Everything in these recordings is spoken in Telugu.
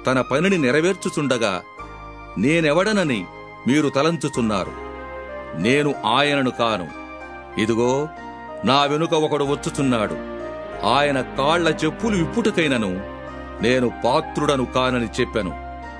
తన పనిని నెరవేర్చుచుండగా నేనెవడనని మీరు తలంచుచున్నారు. నేను ఆయనను కాను. ఇదిగో, నా వెనుక ఒకడు వచ్చుచున్నాడు. ఆయన కాళ్ల చెప్పులు విప్పుటకైనను నేను పాత్రుడను కానని చెప్పెను.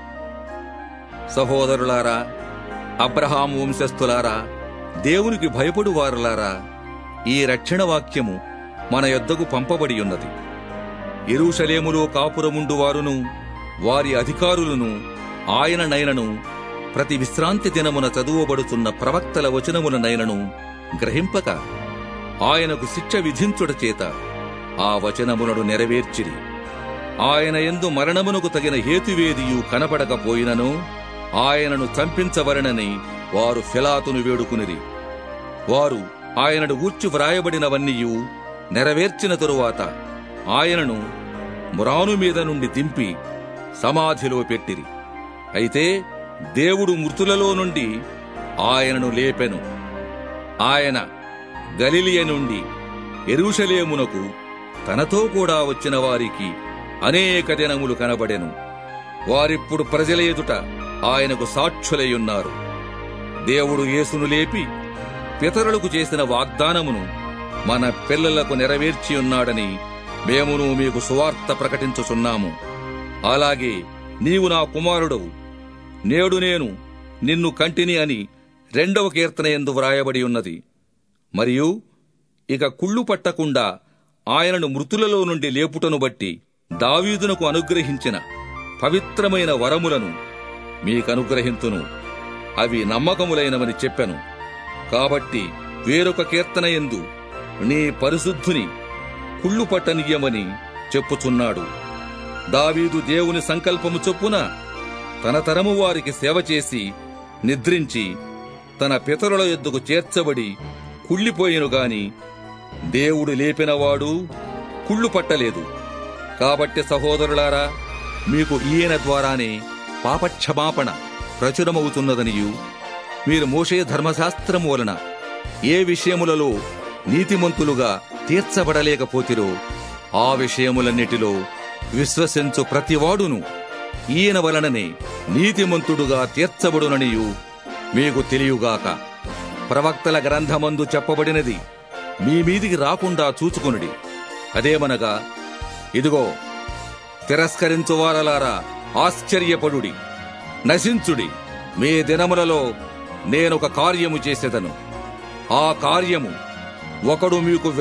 సహోదరులారా, అబ్రహాము వంశస్థులారా, దేవునికి భయపడువారులారా, ఈ రక్షణ వాక్యము మన యొద్దకు పంపబడి ఉన్నది. యెరూషలేములో కాపురముండువారును వారి అధికారులను ఆయననైనను ప్రతి విశ్రాంతి దినమున చదువబడుతున్న ప్రవక్తల వచనములనైనను గ్రహింపక ఆయనకు శిక్ష విధించుట చేత ఆ వచనములను నెరవేర్చిరి. ఆయన యందు మరణమునకు తగిన హేతువేదియు కనపడకపోయినను ఆయనను చంపించవలెనని వారు పిలాతును వేడుకునిరి. వారు ఆయనను గూర్చి వ్రాయబడినవన్నీయు నెరవేర్చిన తరువాత ఆయనను మ్రాను మీద నుండి దింపి సమాధిలో పెట్టిరి. అయితే దేవుడు మృతులలో నుండి ఆయనను లేపెను. ఆయన గలిలయ నుండి యెరూషలేమునకు తనతో కూడా వచ్చిన వారికి అనేక దినములు కనబడెను. వారిప్పుడు ప్రజల ఎదుట ఆయనకు సాక్షులయ్యున్నారు. దేవుడు యేసును లేపి పితరులకు చేసిన వాగ్దానమును మన పిల్లలకు నెరవేర్చియున్నాడని మేమును మీకు సువార్త ప్రకటించుచున్నాము. అలాగే నీవు నా కుమారుడవు, నేడు నేను నిన్ను కంటిని అని 2వ కీర్తన యందు వ్రాయబడి ఉన్నది. మరియు ఇక కుళ్ళు పట్టకుండా ఆయనను మృతులలో నుండి లేపుటను బట్టి దావీదునకు అనుగ్రహించిన పవిత్రమైన వరములను మీకనుగ్రహింతును. అవి నమ్మకములైనవని చెప్పెను. కాబట్టి వేరొక కీర్తన యందు నీ పరిశుద్ధుని కుళ్ళు పట్టనీయమని చెప్పుచున్నాడు. దావీదు దేవుని సంకల్పము చొప్పున తన తరము వారికి సేవ చేసి నిద్రించి తన పితరుల యొద్దకు చేర్చబడి కుళ్ళిపోయిను గాని దేవుడు లేపినవాడు కుళ్ళు పట్టలేదు. కాబట్టి సహోదరులారా, మీకు ఈయన ద్వారానే పాపక్షమాపణ ప్రచురమవుతున్నదనియు మీరు మోషే ధర్మశాస్త్రము వలన ఏ విషయములలో నీతిమంతులుగా తీర్చబడలేకపోతిరో ఆ విషయములన్నిటిలో విశ్వసించు ప్రతివాడును ఈయన వలననే నీతిమంతుడుగా తీర్చబడుననియు మీకు తెలియుగాక. ప్రవక్తల గ్రంథమందు చెప్పబడినది మీ మీదికి రాకుండా చూచుకొనుడి. అదేమనగా, ఇదిగో, తిరస్కరించువారలారా ఆశ్చర్యపడుడి, నశించుడి. మీ దినములలో నేనొక కార్యము చేసెదను. ఆ కార్యము ఒకడు మీకు